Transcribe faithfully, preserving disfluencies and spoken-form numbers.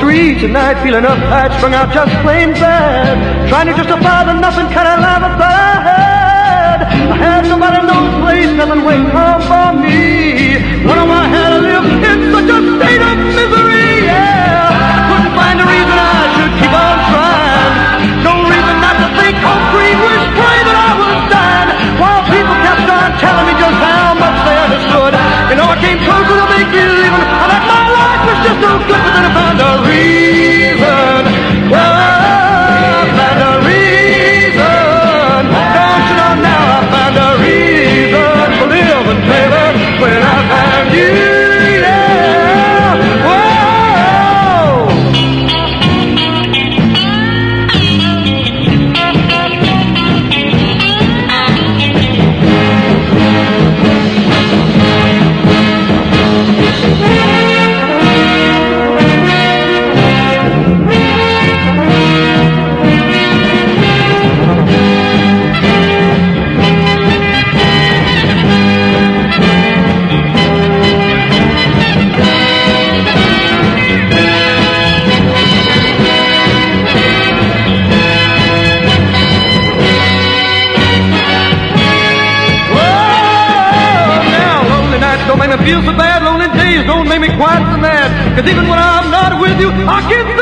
streets at night, feeling uptight, strung out, just plain bad. Trying to justify the nothing kind of life I thought I had. I had nobody, no place, nothing waiting home for me. What do I had to live in such a state of misery? Yeah, couldn't find a reason I should keep on trying. No reason not to think, hope, dream, wish, pray that I was dying. While people kept on telling me just how much they understood. You know, I came close to make believing that my life was just so good, but then I found a reason. Well, I found a reason. Don't you know now I found a reason for living, baby, when I found you, yeah. Whoa. Feel so bad, lonely days don't make me quite so mad. Cause even when I'm not with you, I can